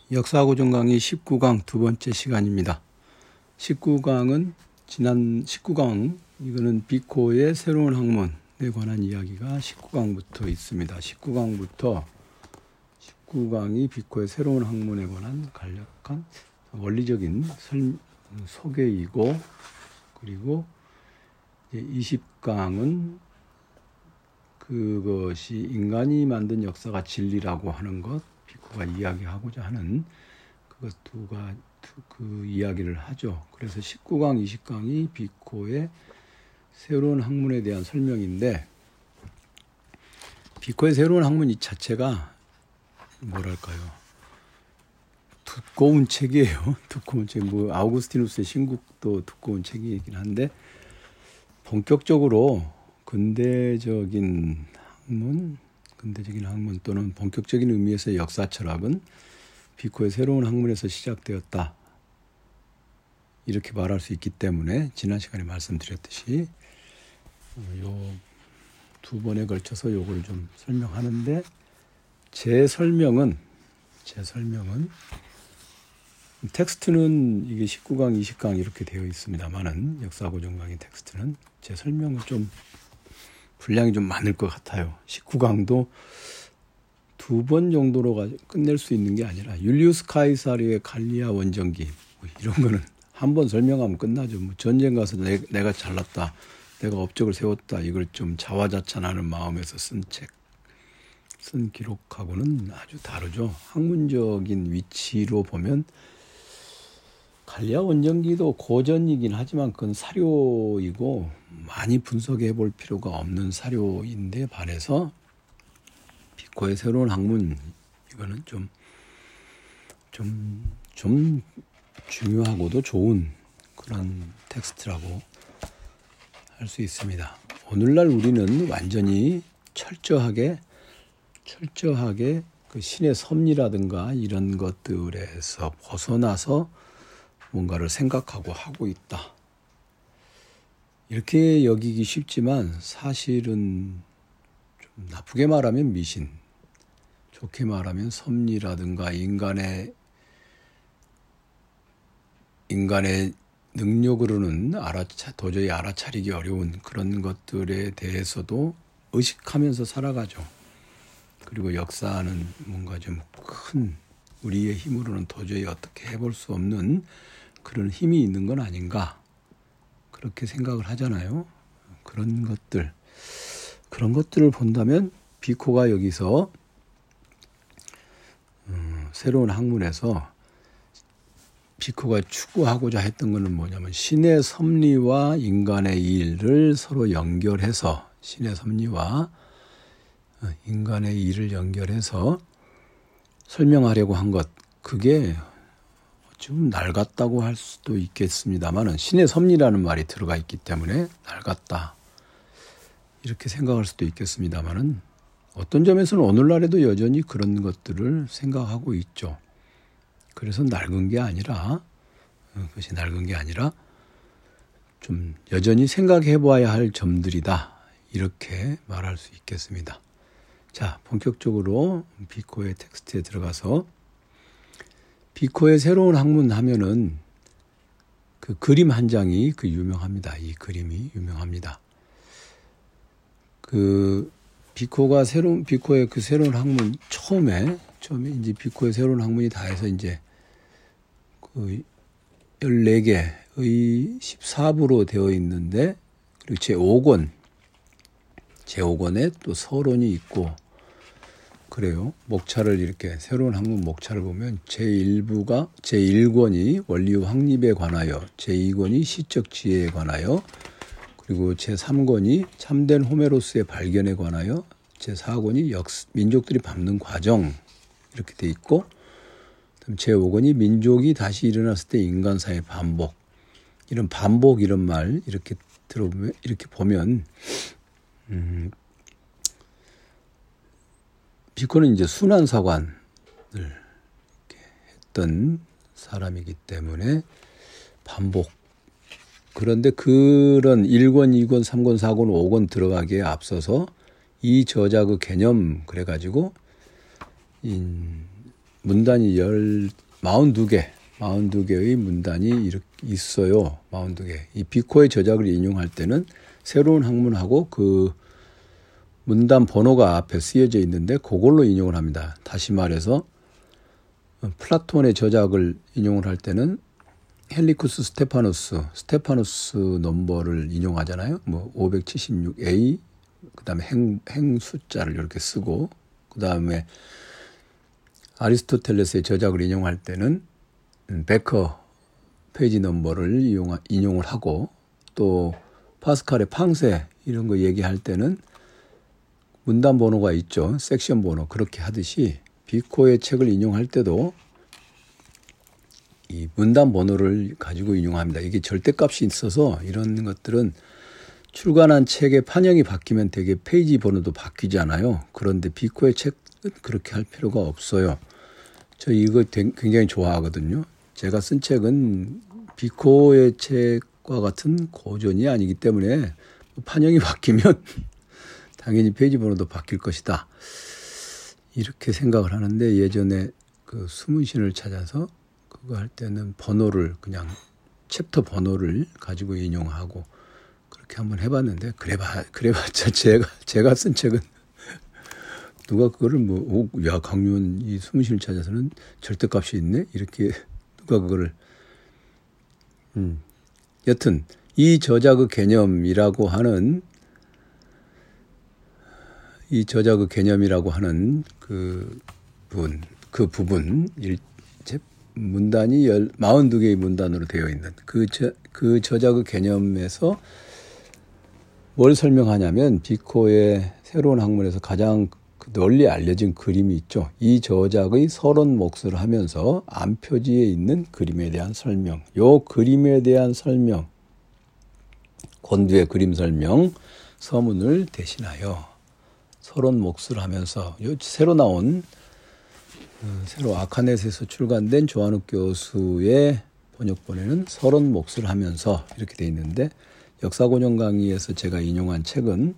역사고정 강의 19강 두 번째 시간입니다. 19강은 지난 19강 이거는 비코의 새로운 학문에 관한 이야기가 19강부터 있습니다. 19강이 비코의 새로운 학문에 관한 간략한 원리적인 소개이고, 그리고 20강은 그것이 인간이 만든 역사가 진리라고 하는 것, 비코가 이야기하고자 하는 그 이야기를 하죠. 그래서 19강, 20강이 비코의 새로운 학문에 대한 설명인데, 비코의 새로운 학문 이 자체가 뭐랄까요, 두꺼운 책이에요. 두꺼운 책. 아우구스티누스의 신국도 두꺼운 책이긴 한데, 본격적으로 근대적인 학문 또는 본격적인 의미에서의 역사 철학은 비코의 새로운 학문에서 시작되었다, 이렇게 말할 수 있기 때문에 지난 시간에 말씀드렸듯이 요 두 번에 걸쳐서 요거를 좀 설명하는데, 제 설명은 텍스트는 이게 19강, 20강 이렇게 되어 있습니다만은, 역사고정 강의 텍스트는 제 설명은 좀 분량이 좀 많을 것 같아요. 19강도 두 번 정도로 끝낼 수 있는 게 아니라, 율리우스 카이사르의 갈리아 원정기 이런 거는 한 번 설명하면 끝나죠. 전쟁 가서 내가 잘났다, 내가 업적을 세웠다, 이걸 좀 자화자찬하는 마음에서 쓴 기록하고는 아주 다르죠. 학문적인 위치로 보면 갈리아 원정기도 고전이긴 하지만 그건 사료이고 많이 분석해 볼 필요가 없는 사료인데 반해서 비코의 새로운 학문, 이거는 좀 중요하고도 좋은 그런 텍스트라고 할 수 있습니다. 오늘날 우리는 완전히 철저하게 그 신의 섭리라든가 이런 것들에서 벗어나서 뭔가를 생각하고 하고 있다, 이렇게 여기기 쉽지만 사실은 좀 나쁘게 말하면 미신, 좋게 말하면 섭리라든가 인간의 능력으로는 도저히 알아차리기 어려운 그런 것들에 대해서도 의식하면서 살아가죠. 그리고 역사는 뭔가 좀 큰, 우리의 힘으로는 도저히 어떻게 해볼 수 없는 그런 힘이 있는 건 아닌가, 그렇게 생각을 하잖아요. 그런 것들을 본다면 비코가 여기서 새로운 학문에서 비코가 추구하고자 했던 것은 뭐냐면, 신의 섭리와 인간의 일을 서로 연결해서, 신의 섭리와 인간의 일을 연결해서 설명하려고 한 것, 그게 좀 낡았다고 할 수도 있겠습니다만, 신의 섭리라는 말이 들어가 있기 때문에 낡았다, 이렇게 생각할 수도 있겠습니다만, 어떤 점에서는 오늘날에도 여전히 그런 것들을 생각하고 있죠. 그래서 그것이 낡은 게 아니라 좀 여전히 생각해 봐야 할 점들이다, 이렇게 말할 수 있겠습니다. 자, 본격적으로 비코의 텍스트에 들어가서, 비코의 새로운 학문 하면은 그 그림 한 장이 유명합니다. 이 그림이 유명합니다. 비코의 그 새로운 학문 처음에 이제 비코의 새로운 학문이 다 해서 이제 그 14개의 14부로 되어 있는데, 그리고 제5권에 또 서론이 있고 그래요. 목차를 이렇게, 새로운 학문 목차를 보면 제1권이 원리의 확립에 관하여, 제2권이 시적 지혜에 관하여, 그리고 제3권이 참된 호메로스의 발견에 관하여, 제4권이 민족들이 밟는 과정, 이렇게 돼 있고, 제5권이 민족이 다시 일어났을 때 인간사의 반복, 이런 말 이렇게 들어보면, 이렇게 보면 비코는 이제 순환사관을 했던 사람이기 때문에 반복, 그런데 그런 1권, 2권, 3권, 4권, 5권 들어가기에 앞서서 이 저자 그 개념, 그래가지고 문단이 42개의 문단이 이렇게 있어요. 42개. 이 비코의 저작을 인용할 때는 새로운 학문하고 그 문단 번호가 앞에 쓰여져 있는데 그걸로 인용을 합니다. 다시 말해서 플라톤의 저작을 인용을 할 때는 헬리쿠스 스테파누스 넘버를 인용하잖아요. 뭐 576A, 그 다음에 행 숫자를 이렇게 쓰고, 그 다음에 아리스토텔레스의 저작을 인용할 때는 베커 페이지 넘버를 인용을 하고, 또 파스칼의 팡세 이런 거 얘기할 때는 문단 번호가 있죠. 섹션 번호. 그렇게 하듯이 비코의 책을 인용할 때도 이 문단 번호를 가지고 인용합니다. 이게 절대값이 있어서 이런 것들은 출간한 책의 판형이 바뀌면 되게 페이지 번호도 바뀌잖아요. 그런데 비코의 책은 그렇게 할 필요가 없어요. 저 이거 굉장히 좋아하거든요. 제가 쓴 책은 비코의 책과 같은 고전이 아니기 때문에 판형이 바뀌면 당연히 페이지 번호도 바뀔 것이다. 이렇게 생각을 하는데, 예전에 그 숨은신을 찾아서 그거 할 때는 번호를 그냥 챕터 번호를 가지고 인용하고 그렇게 한번 해봤는데, 그래봤자 제가 쓴 책은 누가 그거를 야, 강유원 이 숨은신을 찾아서는 절대값이 있네? 이렇게 누가 그거를 여튼 이 저작의 개념이라고 하는 그 부분 문단이 42개의 문단으로 되어 있는 그 저작의 개념에서 뭘 설명하냐면, 비코의 새로운 학문에서 가장 널리 알려진 그림이 있죠. 이 저작의 서론 몫을 하면서 안표지에 있는 그림에 대한 설명, 요 그림에 대한 설명, 곤두의 그림 설명 서문을 대신하여 서론 몫을 하면서, 요 새로 아카넷에서 출간된 조한욱 교수의 번역본에는 서론 몫을 하면서 이렇게 돼 있는데, 역사고정 강의에서 제가 인용한 책은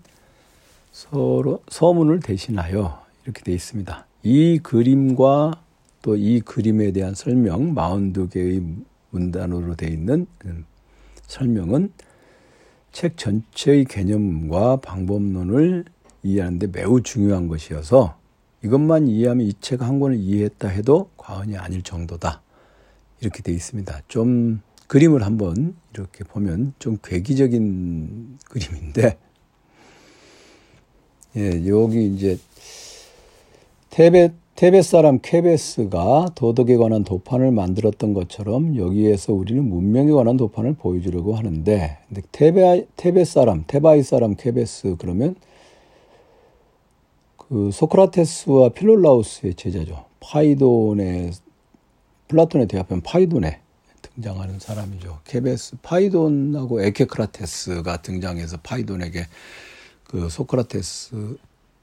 서문을 대신하여 이렇게 돼 있습니다. 이 그림과 또 이 그림에 대한 설명, 42개의 문단으로 돼 있는 설명은 책 전체의 개념과 방법론을 이해하는데 매우 중요한 것이어서, 이것만 이해하면 이 책 한 권을 이해했다 해도 과언이 아닐 정도다. 이렇게 돼 있습니다. 좀 그림을 한번 이렇게 보면 좀 괴기적인 그림인데, 예, 여기 이제 테벳 사람 퀘베스가 도덕에 관한 도판을 만들었던 것처럼 여기에서 우리는 문명에 관한 도판을 보여주려고 하는데, 근데 테바이 사람 퀘베스 그러면 그 소크라테스와 필롤라우스의 제자죠. 플라톤에 대합한 파이돈에 등장하는 사람이죠. 퀘베스, 파이돈하고 에케크라테스가 등장해서 파이돈에게 그 소크라테스의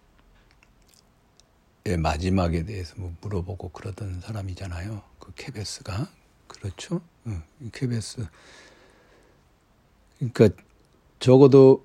마지막에 대해서 물어보고 그러던 사람이잖아요. 그 퀘베스가. 그렇죠? 퀘베스. 그러니까 적어도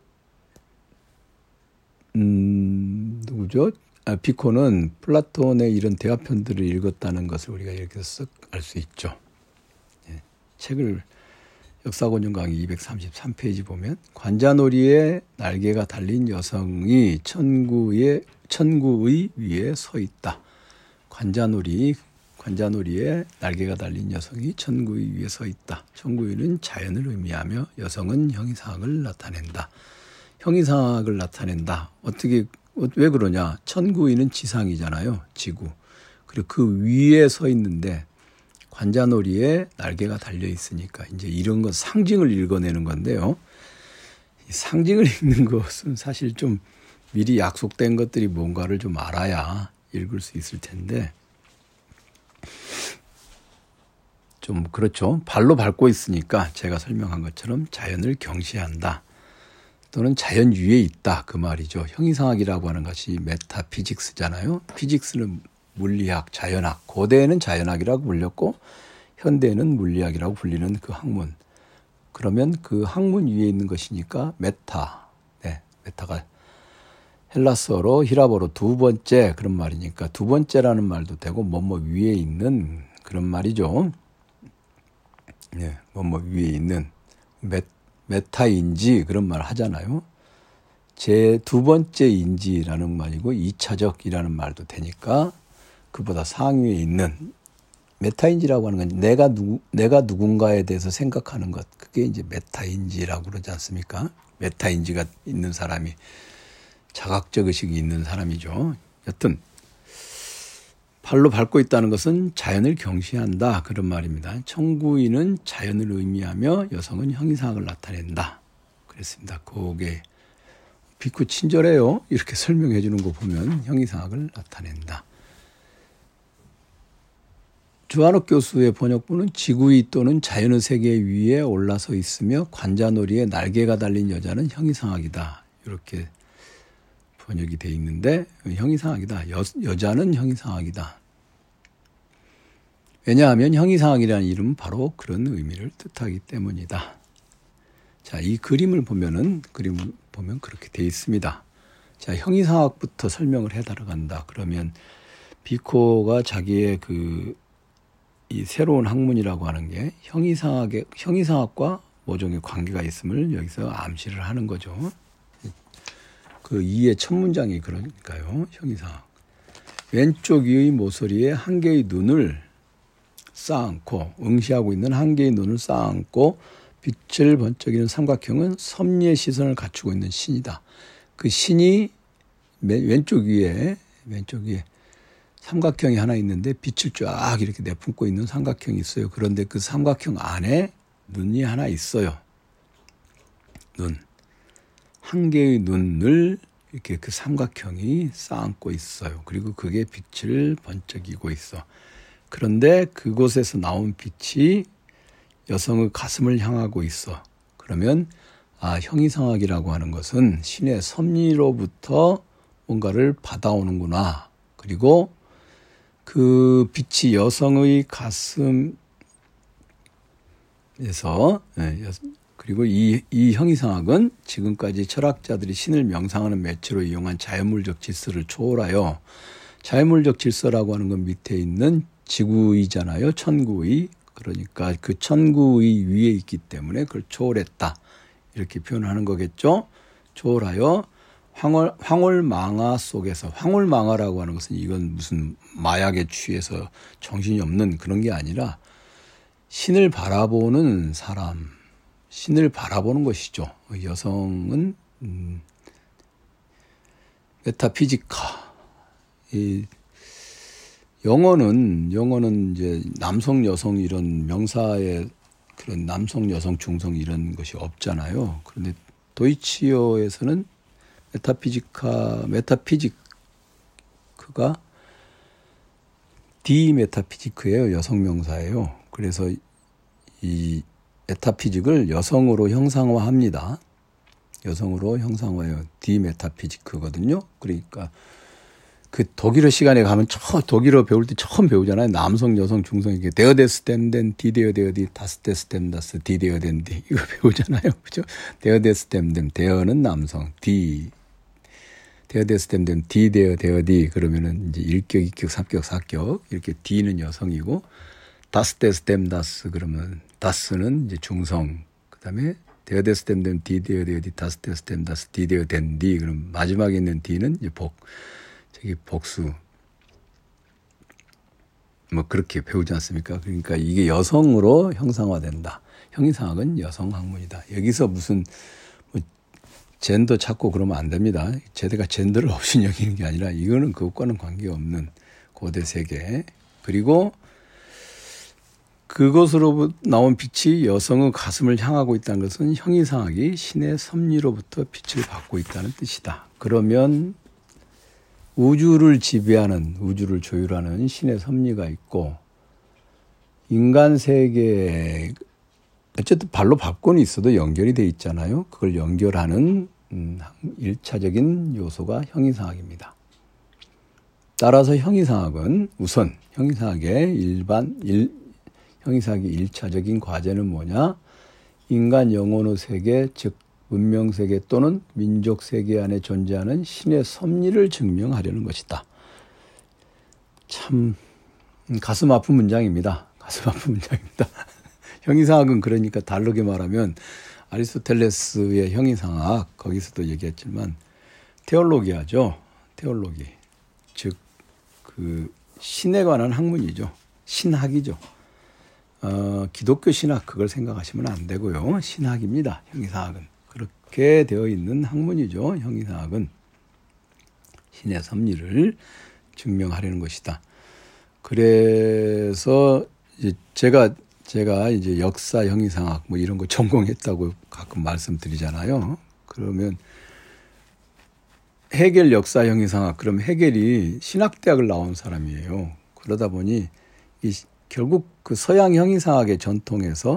누구죠? 비코는 플라톤의 이런 대화편들을 읽었다는 것을 우리가 이렇게 쓱 알 수 있죠. 예, 책을 역사고정 강의 233페이지 보면, 관자놀이에 날개가 달린 여성이 천구의 위에 서 있다. 관자놀이에 날개가 달린 여성이 천구의 위에 서 있다. 천구위는 자연을 의미하며 여성은 형이상학을 나타낸다. 형이상학을 나타낸다. 왜 그러냐? 천구위는 지상이잖아요. 지구. 그리고 그 위에 서 있는데 관자놀이에 날개가 달려 있으니까 이제 이런 것 상징을 읽어내는 건데요. 상징을 읽는 것은 사실 좀 미리 약속된 것들이 뭔가를 좀 알아야 읽을 수 있을 텐데, 좀 그렇죠. 발로 밟고 있으니까 제가 설명한 것처럼 자연을 경시한다. 또는 자연 위에 있다. 그 말이죠. 형이상학이라고 하는 것이 메타피직스잖아요. 피직스는 물리학, 자연학. 고대에는 자연학이라고 불렸고 현대에는 물리학이라고 불리는 그 학문. 그러면 그 학문 위에 있는 것이니까 메타. 네, 메타가 헬라스어로 히라보로 두 번째 그런 말이니까 두 번째라는 말도 되고 위에 있는 그런 말이죠. 네, 위에 있는 메타인지 그런 말 하잖아요. 제 두 번째 인지라는 말이고 2차적이라는 말도 되니까 그보다 상위에 있는 메타인지라고 하는 건 내가 누군가에 대해서 생각하는 것. 그게 이제 메타인지라고 그러지 않습니까? 메타인지가 있는 사람이 자각적 의식이 있는 사람이죠. 여튼 발로 밟고 있다는 것은 자연을 경시한다 그런 말입니다. 청구인은 자연을 의미하며 여성은 형이상학을 나타낸다. 그랬습니다. 그게 비쿠 친절해요. 이렇게 설명해 주는 거 보면 형이상학을 나타낸다. 주한옥 교수의 번역본은 지구위 또는 자연의 세계 위에 올라서 있으며 관자놀이에 날개가 달린 여자는 형이상학이다. 이렇게 번역이 돼 있는데 형이상학이다. 여자는 형이상학이다. 왜냐하면 형이상학이라는 이름은 바로 그런 의미를 뜻하기 때문이다. 자, 이 그림을 보면 그렇게 돼 있습니다. 자, 형이상학부터 설명을 해 들어간다. 그러면 비코가 자기의 이 새로운 학문이라고 하는 게 형이상학과 모종의 관계가 있음을 여기서 암시를 하는 거죠. 그 2의 첫 문장이 그러니까요. 형이상학. 왼쪽 위의 모서리에 한 개의 눈을 쌓아안고 응시하고 있는 한 개의 눈을 쌓아안고 빛을 번쩍이는 삼각형은 섭리의 시선을 갖추고 있는 신이다. 그 신이 왼쪽 위에 삼각형이 하나 있는데 빛을 쫙 이렇게 내뿜고 있는 삼각형이 있어요. 그런데 그 삼각형 안에 눈이 하나 있어요. 눈. 한 개의 눈을 이렇게 그 삼각형이 쌓아안고 있어요. 그리고 그게 빛을 번쩍이고 있어. 그런데 그곳에서 나온 빛이 여성의 가슴을 향하고 있어. 그러면 형이상학이라고 하는 것은 신의 섭리로부터 뭔가를 받아오는구나. 그리고 그 빛이 여성의 가슴에서 그리고 이 형이상학은 지금까지 철학자들이 신을 명상하는 매체로 이용한 자연물적 질서를 초월하여 자연물적 질서라고 하는 건 밑에 있는 지구이잖아요. 천구의. 그러니까 그 천구의 위에 있기 때문에 그걸 초월했다. 이렇게 표현하는 거겠죠. 초월하여 황홀망아 속에서 황홀망아라고 하는 것은 이건 무슨 마약에 취해서 정신이 없는 그런 게 아니라 신을 바라보는 사람, 신을 바라보는 것이죠. 여성은 메타피지카. 이 영어는 이제 남성, 여성 이런 명사에 그런 남성, 여성, 중성 이런 것이 없잖아요. 그런데 도이치어에서는 메타피지크가 디메타피지크예요. 여성 명사예요. 그래서 이 메타피직을 여성으로 형상화합니다. 여성으로 형상화해요. 디메타피지크거든요. 그러니까 그 독일어 시간에 가면 독일어 배울 때 처음 배우잖아요. 남성, 여성, 중성 이게 데어데스템덴 디데어데어디 다스데스템다스 디데어덴디 이거 배우잖아요. 그죠? 데어데스템덴 데어는 남성, 데어데스템덴 디데어데어디 그러면은 이제 1격, 2격, 3격, 4격 이렇게 D는 여성이고 다스데스템다스 그러면 다스는 이제 중성. 그다음에 데어데스템덴 디데어데어디 다스데스템다스 디데어덴디 그럼 마지막에 있는 D는 이제 복수. 뭐 그렇게 배우지 않습니까? 그러니까 이게 여성으로 형상화된다. 형이상학은 여성 학문이다. 여기서 무슨 젠더 찾고 그러면 안 됩니다. 제가 젠더를 없이 여기는 게 아니라 이거는 그것과는 관계없는 고대 세계. 그리고 그것으로 나온 빛이 여성의 가슴을 향하고 있다는 것은 형이상학이 신의 섭리로부터 빛을 받고 있다는 뜻이다. 그러면 우주를 지배하는, 우주를 조율하는 신의 섭리가 있고 인간 세계에 어쨌든 발로 밟고는 있어도 연결이 돼 있잖아요. 그걸 연결하는 1차적인 요소가 형이상학입니다. 따라서 형이상학은 우선 형이상학의 형이상학의 1차적인 과제는 뭐냐? 인간 영혼의 세계, 즉 문명세계 또는 민족세계 안에 존재하는 신의 섭리를 증명하려는 것이다. 참 가슴 아픈 문장입니다. 가슴 아픈 문장입니다. 형이상학은 그러니까 다르게 말하면 아리스토텔레스의 형이상학, 거기서도 얘기했지만 테올로기아죠. 테올로기. 즉 그 신에 관한 학문이죠. 신학이죠. 기독교 신학 그걸 생각하시면 안 되고요. 신학입니다. 형이상학은. 그렇게 되어 있는 학문이죠. 형이상학은. 신의 섭리를 증명하려는 것이다. 그래서 이제 제가 이제 역사 형이상학 뭐 이런 거 전공했다고 가끔 말씀드리잖아요. 그러면 헤겔 역사 형이상학, 그럼 헤겔이 신학대학을 나온 사람이에요. 그러다 보니 결국 그 서양 형이상학의 전통에서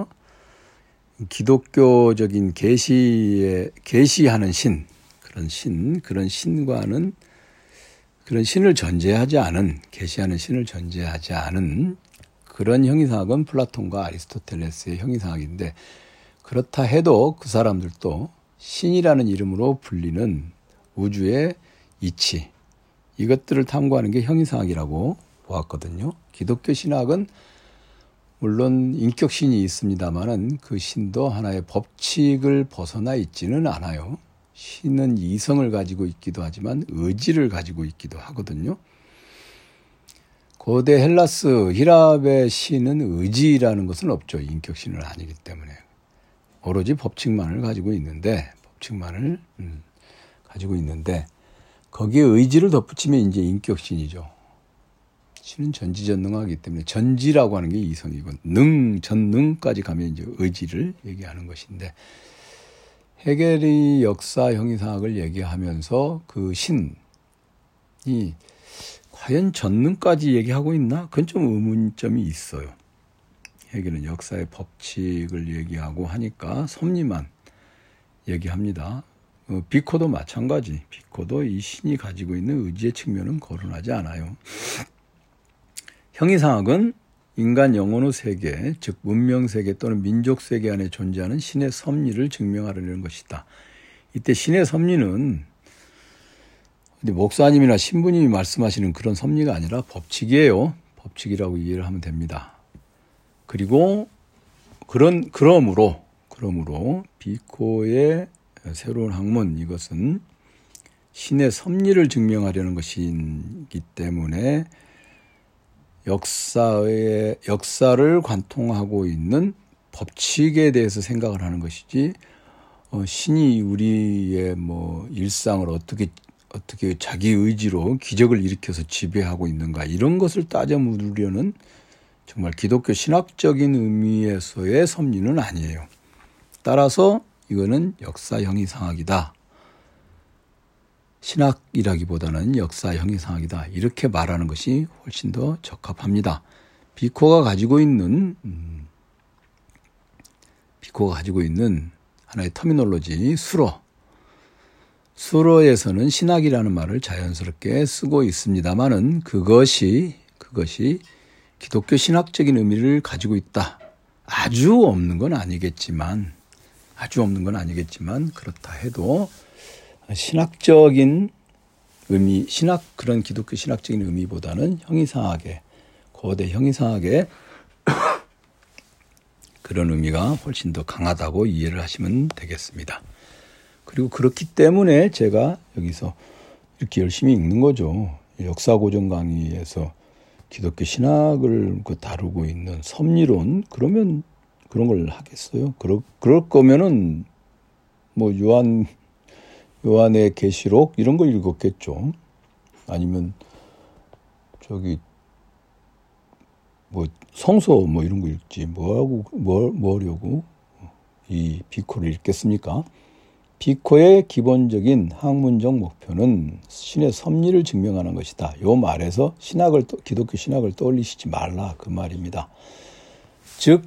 기독교적인 계시하는 그런 신과는 그런 신을 전제하지 않은, 계시하는 신을 전제하지 않은 그런 형이상학은 플라톤과 아리스토텔레스의 형이상학인데, 그렇다 해도 그 사람들도 신이라는 이름으로 불리는 우주의 이치, 이것들을 탐구하는 게 형이상학이라고 보았거든요. 기독교 신학은 물론 인격신이 있습니다만은 그 신도 하나의 법칙을 벗어나 있지는 않아요. 신은 이성을 가지고 있기도 하지만 의지를 가지고 있기도 하거든요. 고대 헬라스, 히랍의 신은 의지라는 것은 없죠. 인격신은 아니기 때문에. 오로지 법칙만을 가지고 있는데, 거기에 의지를 덧붙이면 이제 인격신이죠. 신은 전지전능하기 때문에 전지라고 하는 게 이성이고 전능까지 가면 이제 의지를 얘기하는 것인데, 헤겔이 역사 형이상학을 얘기하면서 그 신이 과연 전능까지 얘기하고 있나? 그건 좀 의문점이 있어요. 헤겔은 역사의 법칙을 얘기하고 하니까 섭리만 얘기합니다. 비코도 마찬가지. 비코도 이 신이 가지고 있는 의지의 측면은 거론하지 않아요. 형이상학은 인간 영혼의 세계, 즉 문명세계 또는 민족세계 안에 존재하는 신의 섭리를 증명하려는 것이다. 이때 신의 섭리는 목사님이나 신부님이 말씀하시는 그런 섭리가 아니라 법칙이에요. 법칙이라고 이해를 하면 됩니다. 그리고 그러므로 비코의 새로운 학문, 이것은 신의 섭리를 증명하려는 것이기 때문에 역사를 관통하고 있는 법칙에 대해서 생각을 하는 것이지, 신이 우리의 일상을 어떻게 자기 의지로 기적을 일으켜서 지배하고 있는가, 이런 것을 따져 물으려는 정말 기독교 신학적인 의미에서의 섭리는 아니에요. 따라서 이거는 역사 형이상학이다. 신학이라기보다는 역사 형이상학이다. 이렇게 말하는 것이 훨씬 더 적합합니다. 비코가 가지고 있는 하나의 터미놀로지, 수로에서는 신학이라는 말을 자연스럽게 쓰고 있습니다만은 그것이 기독교 신학적인 의미를 가지고 있다. 아주 없는 건 아니겠지만 그렇다 해도 신학적인 의미, 그런 기독교 신학적인 의미보다는 고대 형이상학의 그런 의미가 훨씬 더 강하다고 이해를 하시면 되겠습니다. 그리고 그렇기 때문에 제가 여기서 이렇게 열심히 읽는 거죠. 역사고전 강의에서 기독교 신학을 다루고 있는 섭리론, 그러면 그런 걸 하겠어요? 그럴 거면은 요한의 계시록 이런 걸 읽었겠죠. 아니면 성서 이런 거 읽지. 뭐하려고 이 비코를 읽겠습니까? 비코의 기본적인 학문적 목표는 신의 섭리를 증명하는 것이다. 요 말에서 기독교 신학을 떠올리시지 말라, 그 말입니다. 즉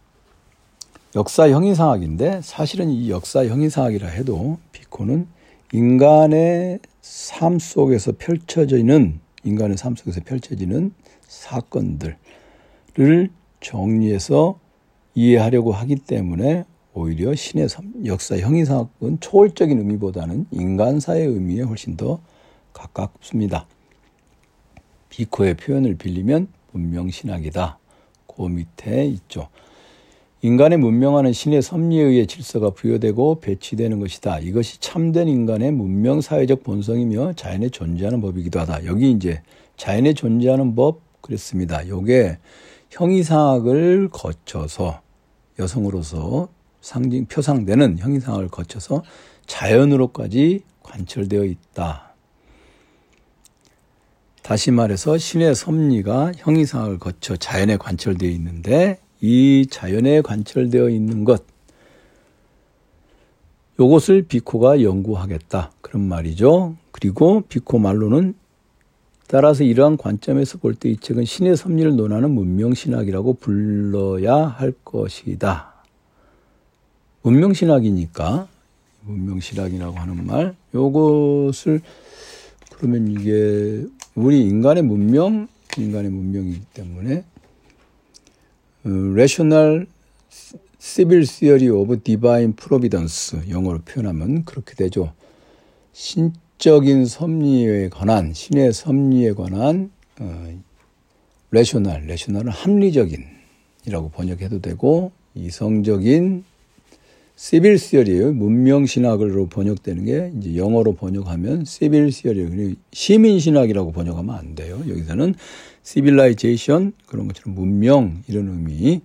역사 형이상학인데, 사실은 이 역사 형이상학이라 해도 비코는 인간의 삶 속에서 펼쳐지는 사건들을 정리해서 이해하려고 하기 때문에 오히려 신의 역사 형이상학은 초월적인 의미보다는 인간사의 의미에 훨씬 더 가깝습니다. 비코의 표현을 빌리면 문명신학이다. 그 밑에 있죠. 인간의 문명화는 신의 섭리에 의해 질서가 부여되고 배치되는 것이다. 이것이 참된 인간의 문명 사회적 본성이며 자연에 존재하는 법이기도 하다. 여기 이제 자연에 존재하는 법 그랬습니다. 요게 형이상학을 거쳐서 여성으로서 표상되는 형이상학을 거쳐서 자연으로까지 관철되어 있다. 다시 말해서 신의 섭리가 형이상학을 거쳐 자연에 관철되어 있는데 이 자연에 관철되어 있는 것, 요것을 비코가 연구하겠다. 그런 말이죠. 그리고 비코 말로는 따라서 이러한 관점에서 볼 때 이 책은 신의 섭리를 논하는 문명신학이라고 불러야 할 것이다. 문명신학이니까 문명신학이라고 하는 말, 요것을 그러면 이게 우리 인간의 문명이기 때문에 Rational Civil Theory of Divine Providence 영어로 표현하면 그렇게 되죠. 신적인 섭리에 관한 신의 섭리에 관한 Rational은 합리적인이라고 번역해도 되고 이성적인 Civil Theory 문명신학으로 번역되는 게 이제 영어로 번역하면 Civil Theory 시민신학이라고 번역하면 안 돼요. 여기서는 Civilization 그런 것처럼 문명 이런 의미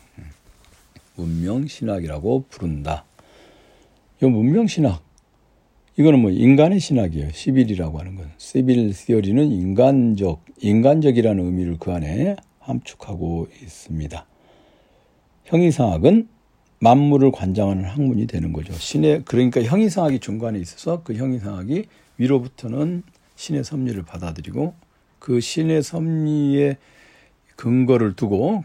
문명신학이라고 부른다. 이 문명신학 이거는 뭐 인간의 신학이에요. 시빌이라고 하는 건. Civil Theory는 인간적이라는 의미를 그 안에 함축하고 있습니다. 형이상학은 만물을 관장하는 학문이 되는 거죠. 그러니까 형이상학이 중간에 있어서 그 형이상학이 위로부터는 신의 섭리를 받아들이고 그 신의 섭리의 근거를 두고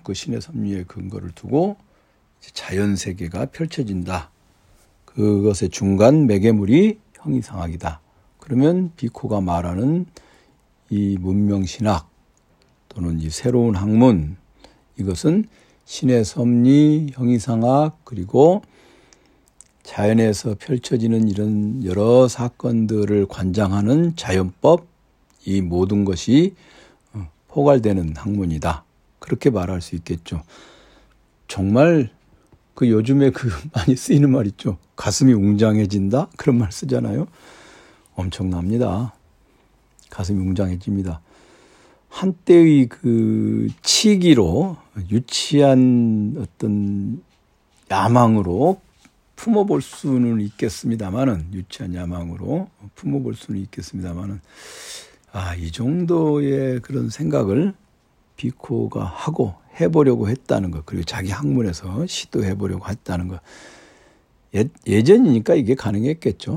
자연 세계가 펼쳐진다. 그것의 중간 매개물이 형이상학이다. 그러면 비코가 말하는 이 문명신학 또는 이 새로운 학문 이것은 신의 섭리, 형이상학 그리고 자연에서 펼쳐지는 이런 여러 사건들을 관장하는 자연법 이 모든 것이 포괄되는 학문이다. 그렇게 말할 수 있겠죠. 정말 그 요즘에 많이 쓰이는 말 있죠. 가슴이 웅장해진다? 그런 말 쓰잖아요. 엄청납니다. 가슴이 웅장해집니다. 한때의 그 치기로 유치한 어떤 야망으로 품어볼 수는 있겠습니다만은 이 정도의 그런 생각을 비코가 해보려고 했다는 것, 그리고 자기 학문에서 시도해보려고 했다는 것. 예전이니까 이게 가능했겠죠.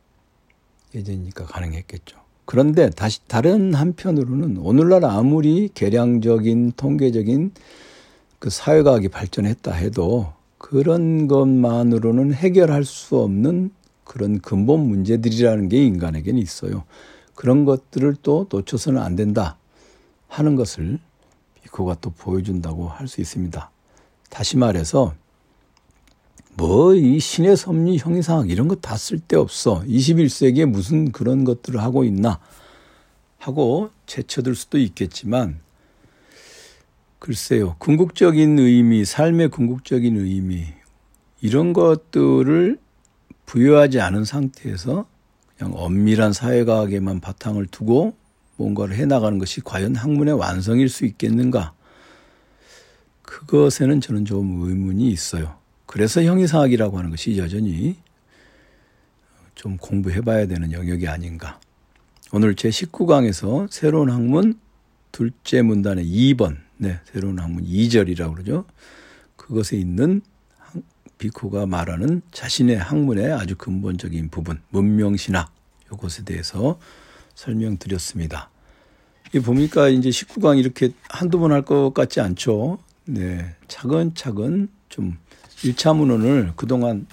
그런데 다른 한편으로는 오늘날 아무리 계량적인 통계적인 그 사회과학이 발전했다 해도 그런 것만으로는 해결할 수 없는 그런 근본 문제들이라는 게 인간에게는 있어요. 그런 것들을 또 놓쳐서는 안 된다 하는 것을 비코가 또 보여준다고 할 수 있습니다. 다시 말해서 이 신의 섭리, 형이상학 이런 거 다 쓸데없어. 21세기에 무슨 그런 것들을 하고 있나 하고 제쳐들 수도 있겠지만 글쎄요. 궁극적인 의미, 삶의 궁극적인 의미 이런 것들을 부여하지 않은 상태에서 그냥 엄밀한 사회과학에만 바탕을 두고 뭔가를 해나가는 것이 과연 학문의 완성일 수 있겠는가? 그것에는 저는 좀 의문이 있어요. 그래서 형이상학이라고 하는 것이 여전히 좀 공부해봐야 되는 영역이 아닌가. 오늘 제 19강에서 새로운 학문 둘째 문단의 2번, 새로운 학문 2절이라고 그러죠. 그것에 있는 비코가 말하는 자신의 학문의 아주 근본적인 부분, 문명신학, 이것에 대해서 설명드렸습니다. 이 보니까 이제 19강 이렇게 한두 번 할 것 같지 않죠? 차근차근 좀 1차 문헌을 그동안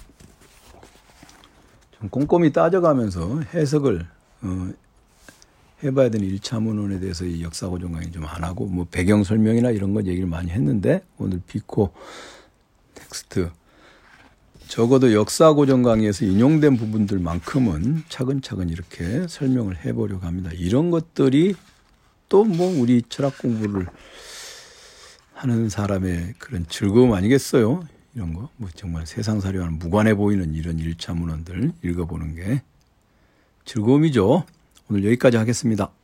좀 꼼꼼히 따져가면서 해석을 해봐야 되는 1차 문헌에 대해서 이 역사고정 강의 좀 안 하고 배경 설명이나 이런 거 얘기를 많이 했는데 오늘 비코 텍스트 적어도 역사 고정 강의에서 인용된 부분들만큼은 차근차근 이렇게 설명을 해보려고 합니다. 이런 것들이 또 뭐 우리 철학 공부를 하는 사람의 그런 즐거움 아니겠어요? 이런 거, 뭐 정말 세상사료와는 무관해 보이는 이런 1차 문헌들 읽어보는 게 즐거움이죠. 오늘 여기까지 하겠습니다.